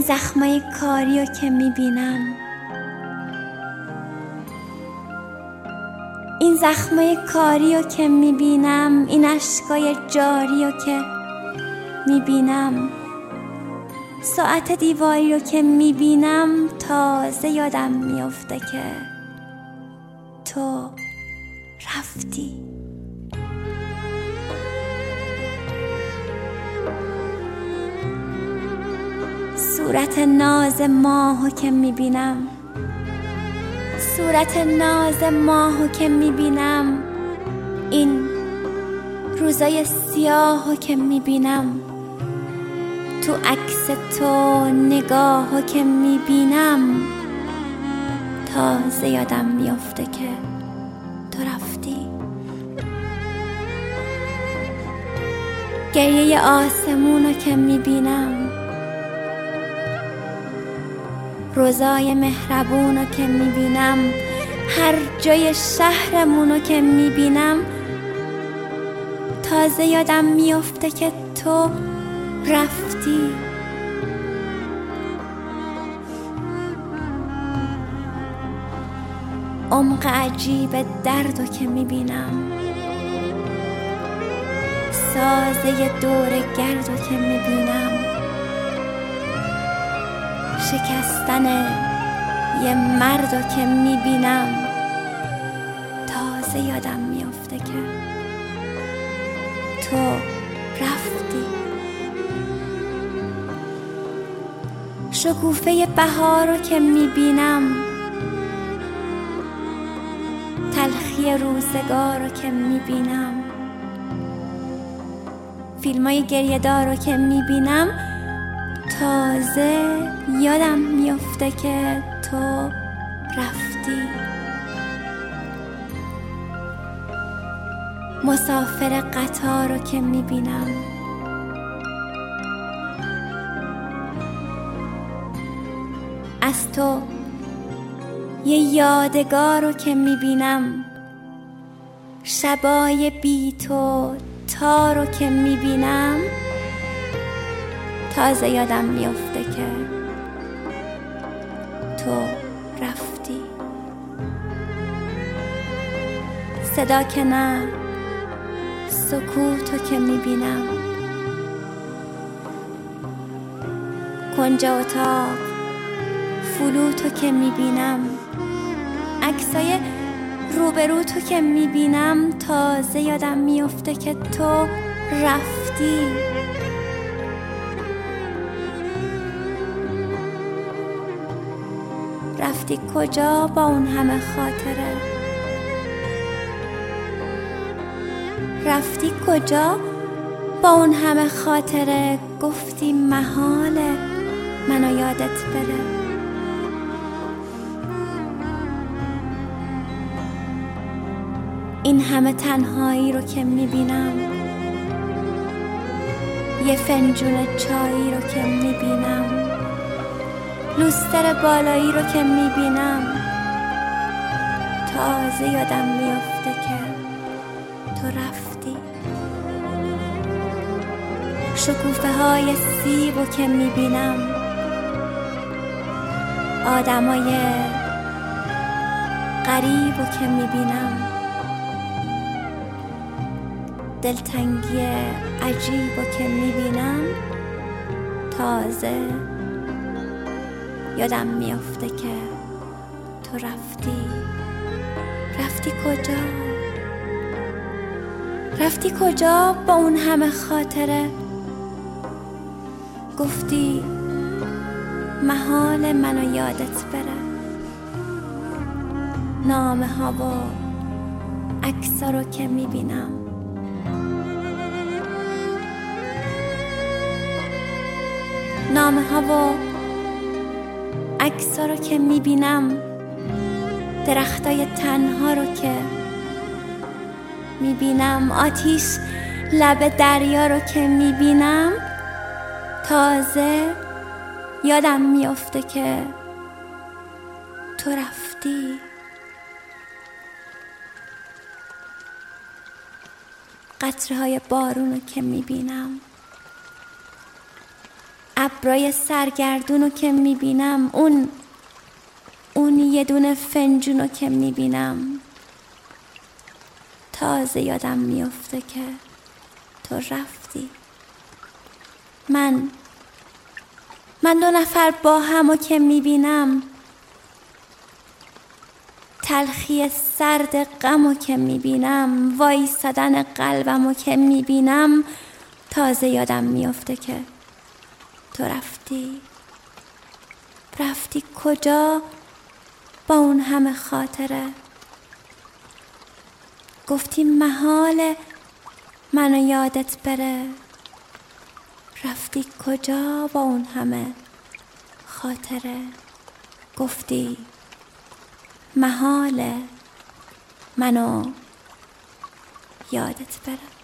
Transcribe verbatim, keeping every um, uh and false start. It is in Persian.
زخمای کاریو که میبینم، این زخمای کاریو که میبینم، این اشکای جاریو که میبینم، ساعت دیواری رو که میبینم، تازه یادم میفته که تو رفتی. صورت ناز ماهو که میبینم، صورت ناز ماهو که میبینم، این روزای سیاهو که میبینم، تو عکس تو نگاهو که میبینم، تازه یادم میفته که تو رفتی. گریه آسمونو که میبینم، روزای مهربونو که میبینم، هر جای شهرمونو که میبینم، تازه یادم میفته که تو رفتی. عمق عجیب دردو که میبینم، سازه دور گردو که میبینم، شکستن یه مردو که میبینم، تازه یادم میفته که تو رفتی. شکوفه بهارو که میبینم، تلخی روزگارو که میبینم، فیلمای گریه دارو که میبینم، تازه یادم میفته که تو رفتی. مسافر قطارو که میبینم، از تو یه یادگارو که میبینم، شبای بی تو تارو که میبینم، تازه یادم میفته که تو رفتی. صدا که نه، سکوتو که میبینم، کنج اتاق فلوتو که میبینم، عکسای روبروتو که میبینم، تازه یادم میفته که تو رفتی. رفتی کجا با اون همه خاطره؟ رفتی کجا با اون همه خاطره؟ گفتی محاله منو یادت بره. این همه تنهایی رو که میبینم، یه فنجون چایی رو که میبینم، لوستر بالایی رو که میبینم، تازه یادم میفته که تو رفتی. شکوفه های سیب رو که میبینم، آدمای غریب رو که میبینم، دلتنگی عجیب رو که میبینم، تازه یادم میفته که تو رفتی. رفتی کجا؟ رفتی کجا با اون همه خاطره؟ گفتی محال منو یادت بره. نامه ها و عکسا رو که میبینم، نامه ها و عکسا رو که میبینم، درختای تنها رو که میبینم، آتیش لب دریا رو که میبینم، تازه یادم میفته که تو رفتی. قطره های بارون رو که میبینم، ابرای سرگردونو که میبینم، اون اون یه دونه فنجونو که میبینم، تازه یادم میفته که تو رفتی. من من دو نفر با همو که میبینم، تلخی سرد غمو که میبینم، وایسادن قلبمو که میبینم، تازه یادم میفته که تو رفتی. رفتی کجا با اون همه خاطره؟ گفتی محاله منو یادت بره. رفتی کجا با اون همه خاطره؟ گفتی محاله منو یادت بره.